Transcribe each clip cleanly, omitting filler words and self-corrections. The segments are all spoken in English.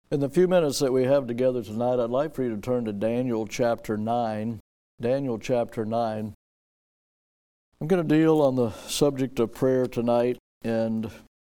In the few minutes that we have together tonight, I'd like for you to turn to Daniel chapter 9. Daniel chapter 9. I'm going to deal on the subject of prayer tonight, and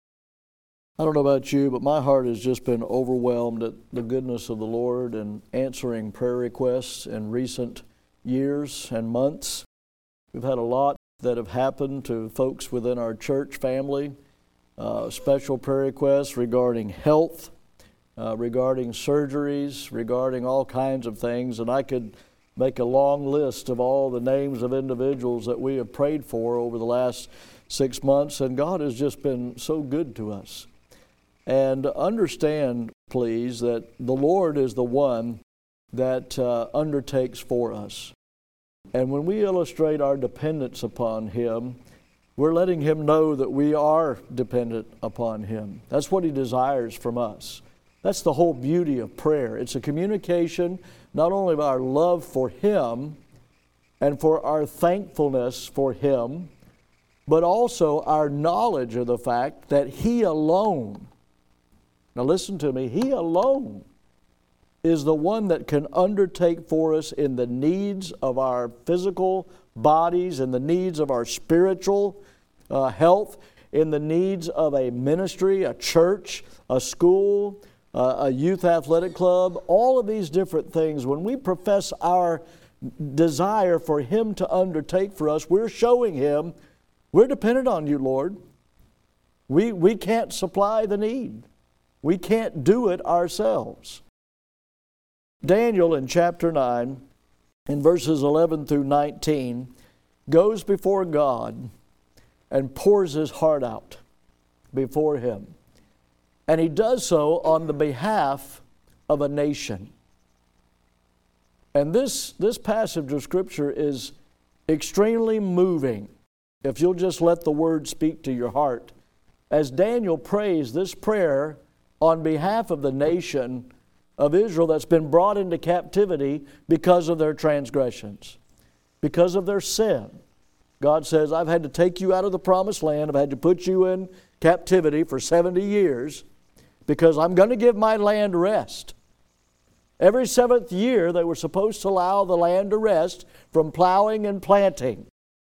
I don't know about you, but my heart has just been overwhelmed at the goodness of the Lord and answering prayer requests in recent years and months. We've had a lot that have happened to folks within our church family, special prayer requests regarding health, regarding surgeries, regarding all kinds of things, and I could make a long list of all the names of individuals that we have prayed for over the last 6 months, and God has just been so good to us. And understand, please, that the Lord is the one that undertakes for us. And when we illustrate our dependence upon Him, we're letting Him know that we are dependent upon Him. That's what He desires from us. That's the whole beauty of prayer. It's a communication not only of our love for Him and for our thankfulness for Him, but also our knowledge of the fact that He alone, now listen to me, He alone is the one that can undertake for us in the needs of our physical bodies, in the needs of our spiritual health, in the needs of a ministry, a church, a school, a youth athletic club, all of these different things. When we profess our desire for Him to undertake for us, we're showing Him, we're dependent on You, Lord. We can't supply the need. We can't do it ourselves. Daniel in chapter 9, in verses 11 through 19, goes before God and pours his heart out before Him. And he does so on the behalf of a nation. And this passage of Scripture is extremely moving, if you'll just let the Word speak to your heart. As Daniel prays this prayer on behalf of the nation of Israel that's been brought into captivity because of their transgressions, because of their sin. God says, I've had to take you out of the promised land. I've had to put you in captivity for 70 years. Because I'm going to give my land rest. Every 7th year, they were supposed to allow the land to rest from plowing and planting.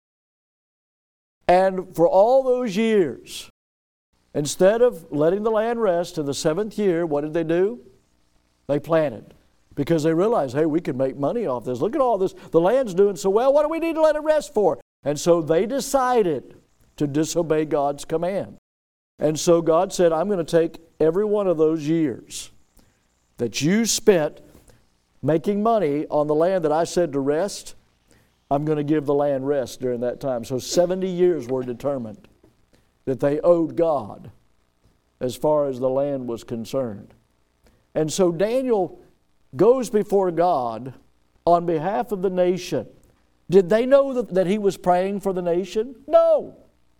And for all those years, instead of letting the land rest in the 7th year, what did they do? They planted. Because they realized, hey, we can make money off this. Look at all this. The land's doing so well. What do we need to let it rest for? And so they decided to disobey God's command. And so God said, I'm going to take every one of those years that you spent making money on the land that I said to rest, I'm going to give the land rest during that time. So 70 years were determined that they owed God as far as the land was concerned. And so Daniel goes before God on behalf of the nation. Did they know that he was praying for the nation? No.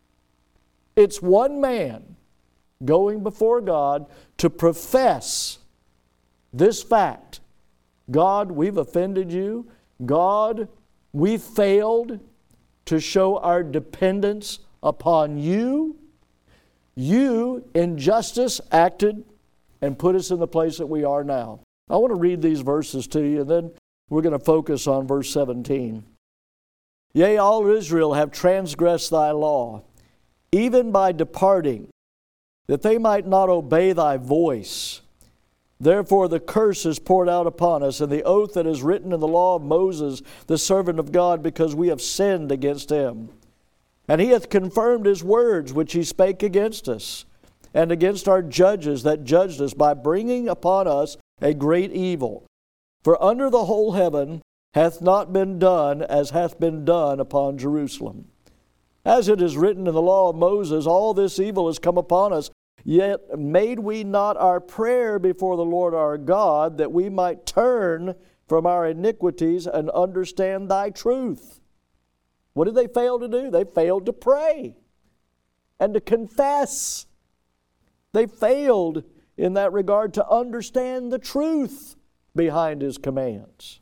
It's one man going before God to profess this fact. God, we've offended You. God, we failed to show our dependence upon You. You, in justice, acted and put us in the place that we are now. I want to read these verses to you, and then we're going to focus on verse 17. Yea, all Israel have transgressed Thy law, even by departing, that they might not obey Thy voice. Therefore the curse is poured out upon us, and the oath that is written in the law of Moses, the servant of God, because we have sinned against Him. And He hath confirmed His words, which He spake against us, and against our judges that judged us, by bringing upon us a great evil. For under the whole heaven hath not been done as hath been done upon Jerusalem. As it is written in the law of Moses, all this evil has come upon us, yet made we not our prayer before the Lord our God, that we might turn from our iniquities and understand Thy truth. What did they fail to do? They failed to pray and to confess. They failed in that regard to understand the truth behind His commands.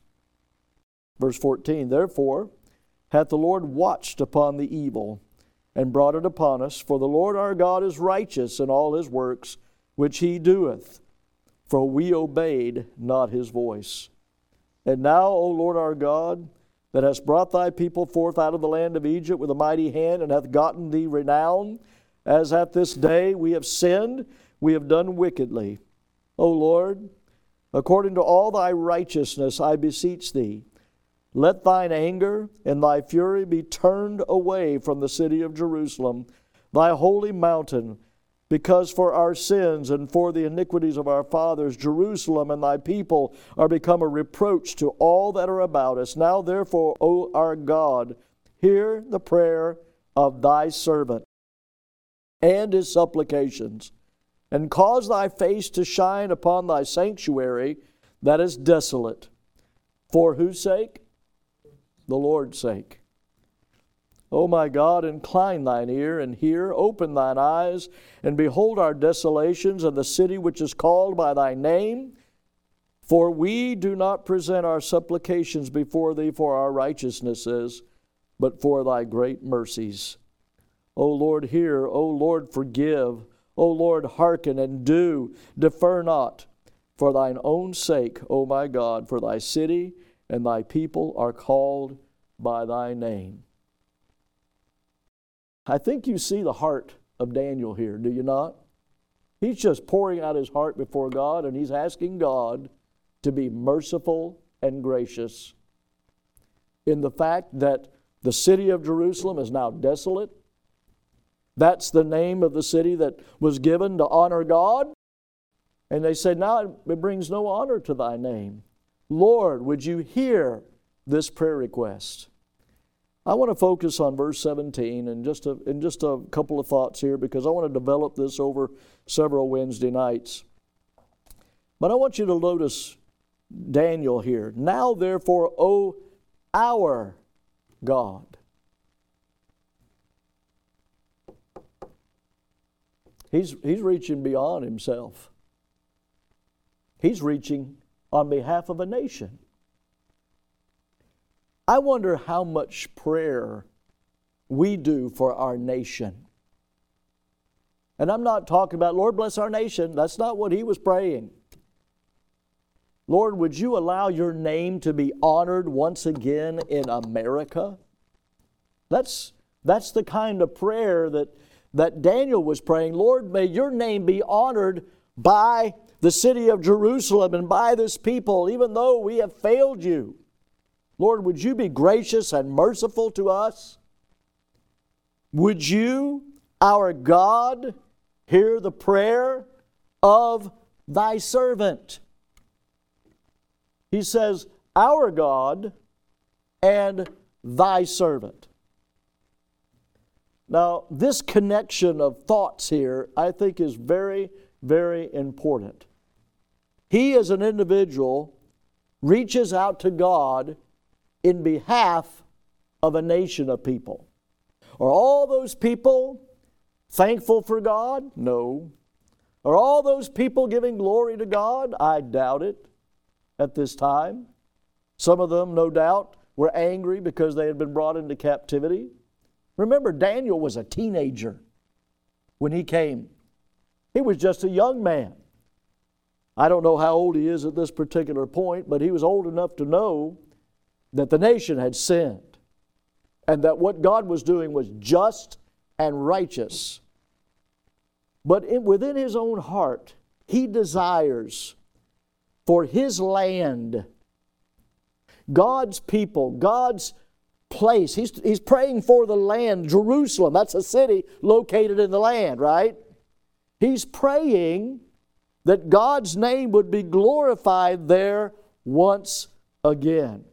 Verse 14, therefore hath the Lord watched upon the evil and brought it upon us, for the Lord our God is righteous in all His works which He doeth. for we obeyed not his voice. And now, O Lord our God, that hast brought thy people forth out of the land of Egypt with a mighty hand, and hath gotten thee renown, as at this day we have sinned, we have done wickedly. O Lord, according to all thy righteousness, I beseech thee, let thine anger and thy fury be turned away from the city of Jerusalem, thy holy mountain, because for our sins and for the iniquities of our fathers, Jerusalem and thy people are become a reproach to all that are about us. Now therefore, O our God, hear the prayer of thy servant and his supplications, and cause thy face to shine upon thy sanctuary that is desolate. For whose sake? The Lord's sake. O my God, incline thine ear and hear, open thine eyes, and behold our desolations and the city which is called by thy name. For we do not present our supplications before thee for our righteousnesses, but for thy great mercies. O Lord, hear. O Lord, forgive. O Lord, hearken and do. Defer not. For thine own sake, O my God, for thy city and thy people are called by thy name. I think you see the heart of Daniel here, do you not? He's just pouring out his heart before God, and he's asking God to be merciful and gracious in the fact that the city of Jerusalem is now desolate. That's the name of the city that was given to honor God. And they said, now it brings no honor to thy name. Lord, would you hear this prayer request? I want to focus on verse 17 and just a couple of thoughts here, because I want to develop this over several Wednesday nights. But I want you to notice Daniel here. Now therefore, O our God. He's reaching beyond himself. He's reaching on behalf of a nation. I wonder how much prayer we do for our nation. And I'm not talking about, Lord, bless our nation. That's not what he was praying. Lord, would you allow your name to be honored once again in America? That's the kind of prayer that Daniel was praying. Lord, may your name be honored by the city of Jerusalem and by this people, even though we have failed you. Lord, would you be gracious and merciful to us? Would you, our God, hear the prayer of thy servant? He says, our God and thy servant. Now, this connection of thoughts here, I think, is very, very important. He, as an individual, reaches out to God in behalf of a nation of people. Are all those people thankful for God? No. Are all those people giving glory to God? I doubt it at this time. Some of them, no doubt, were angry because they had been brought into captivity. Remember, Daniel was a teenager when he came. He was just a young man. I don't know how old he is at this particular point, but he was old enough to know that the nation had sinned and that what God was doing was just and righteous. But within his own heart, he desires for his land, God's people, God's place. He's praying for the land, Jerusalem. That's a city located in the land, right? He's praying that God's name would be glorified there once again.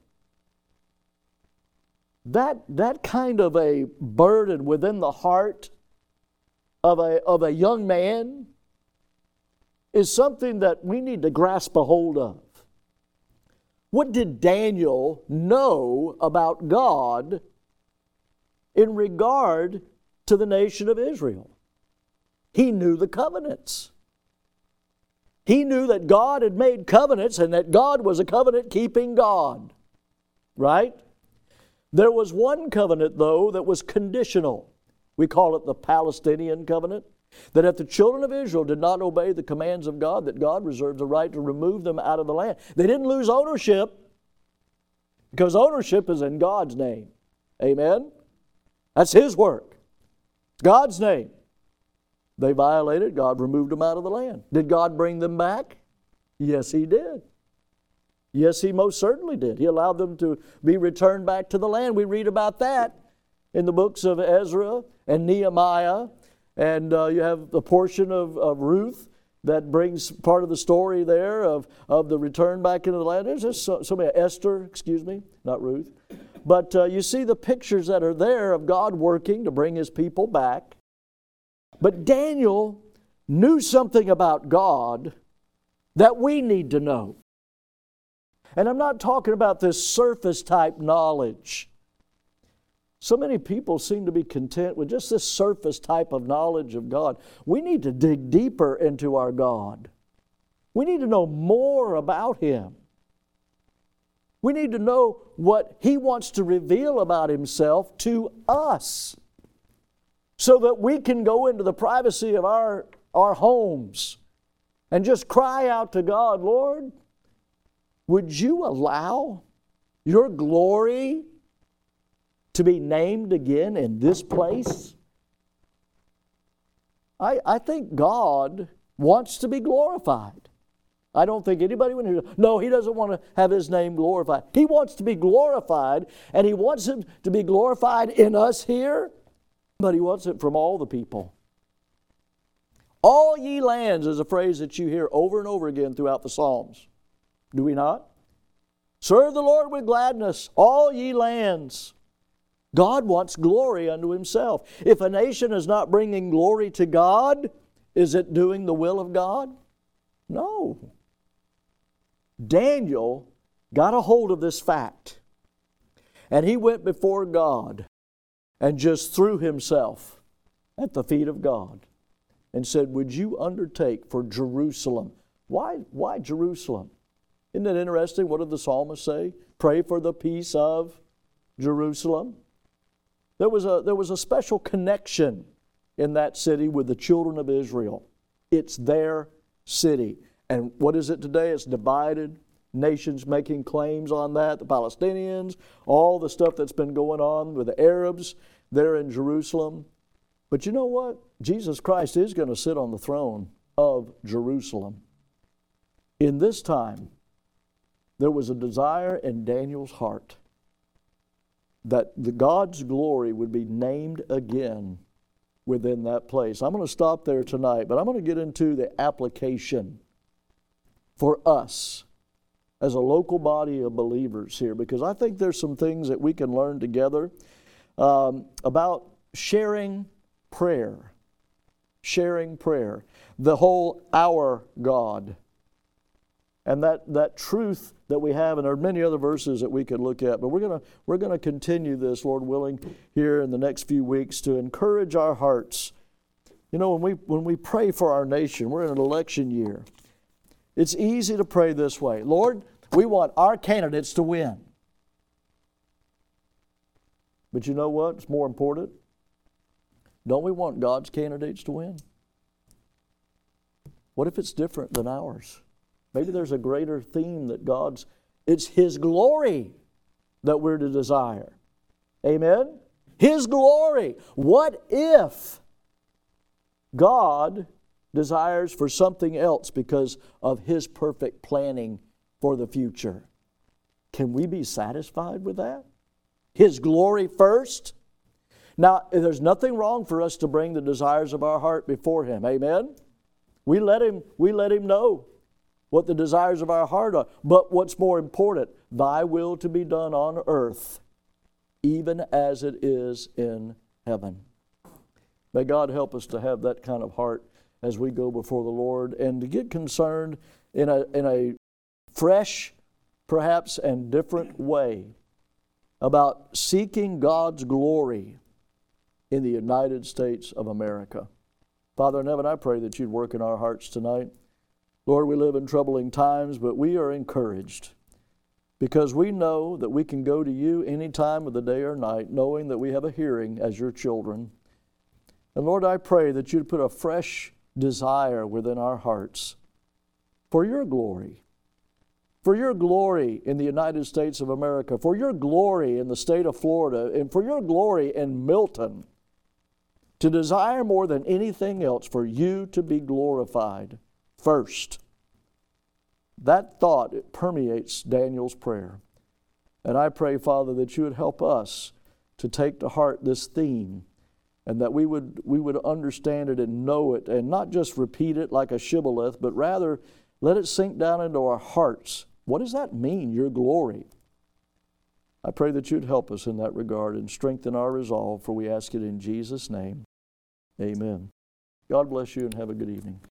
That kind of a burden within the heart of a young man is something that we need to grasp a hold of. What did Daniel know about God in regard to the nation of Israel? He knew the covenants. He knew that God had made covenants and that God was a covenant-keeping God. Right? There was one covenant, though, that was conditional. We call it the Palestinian covenant. that if the children of Israel did not obey the commands of God, that God reserved the right to remove them out of the land. They didn't lose ownership, because ownership is in God's name. Amen? That's His work. It's God's name. They violated, God removed them out of the land. Did God bring them back? Yes, He did. Yes, He most certainly did. He allowed them to be returned back to the land. We read about that in the books of Ezra and Nehemiah. And you have the portion of Ruth that brings part of the story there of the return back into the land. There's just so many. Esther, not Ruth. But you see the pictures that are there of God working to bring His people back. But Daniel knew something about God that we need to know. And I'm not talking about this surface type knowledge. So many people seem to be content with just this surface type of knowledge of God. We need to dig deeper into our God. We need to know more about Him. We need to know what He wants to reveal about Himself to us, so that we can go into the privacy of our homes and just cry out to God, Lord, would You allow Your glory to be named again in this place? I think God wants to be glorified. I don't think anybody would hear, no, He doesn't want to have His name glorified. He wants to be glorified, and He wants Him to be glorified in us here, but He wants it from all the people. All ye lands is a phrase that you hear over and over again throughout the Psalms. Do we not? Serve the Lord with gladness, all ye lands. God wants glory unto Himself. If a nation is not bringing glory to God, is it doing the will of God? No. Daniel got a hold of this fact, and he went before God and just threw himself at the feet of God and said, would You undertake for Jerusalem? Why Jerusalem? Isn't it interesting? What did the psalmist say? Pray for the peace of Jerusalem. There was a special connection in that city with the children of Israel. It's their city. And what is it today? It's divided. Nations making claims on that. The Palestinians, all the stuff that's been going on with the Arabs there in Jerusalem. But you know what? Jesus Christ is going to sit on the throne of Jerusalem. In this time, there was a desire in Daniel's heart that the God's glory would be named again within that place. I'm going to stop there tonight, but I'm going to get into the application for us as a local body of believers here, because I think there's some things that we can learn together about sharing prayer. Sharing prayer. The whole our God. And that truth that we have, and there are many other verses that we could look at, but we're gonna continue this, Lord willing, here in the next few weeks to encourage our hearts. You know, when we pray for our nation, we're in an election year. It's easy to pray this way. Lord, we want our candidates to win. But you know what's more important? Don't we want God's candidates to win? What if it's different than ours? Maybe there's a greater theme that it's His glory that we're to desire. Amen? His glory. What if God desires for something else because of His perfect planning for the future? Can we be satisfied with that? His glory first? Now, there's nothing wrong for us to bring the desires of our heart before Him. Amen? We let Him know what the desires of our heart are. But what's more important, Thy will to be done on earth, even as it is in heaven. May God help us to have that kind of heart as we go before the Lord, and to get concerned in a fresh, perhaps, and different way about seeking God's glory in the United States of America. Father in heaven, I pray that You'd work in our hearts tonight. Lord, we live in troubling times, but we are encouraged because we know that we can go to You any time of the day or night, knowing that we have a hearing as Your children. And Lord, I pray that you'd put a fresh desire within our hearts for your glory. For your glory in the United States of America, for your glory in the state of Florida, and for your glory in Milton, to desire more than anything else for you to be glorified first. That thought, it permeates Daniel's prayer. And I pray, Father, that you would help us to take to heart this theme, and that we would understand it and know it, and not just repeat it like a shibboleth, but rather let it sink down into our hearts. What does that mean, your glory? I pray that you'd help us in that regard and strengthen our resolve, for we ask it in Jesus' name. Amen. God bless you and have a good evening.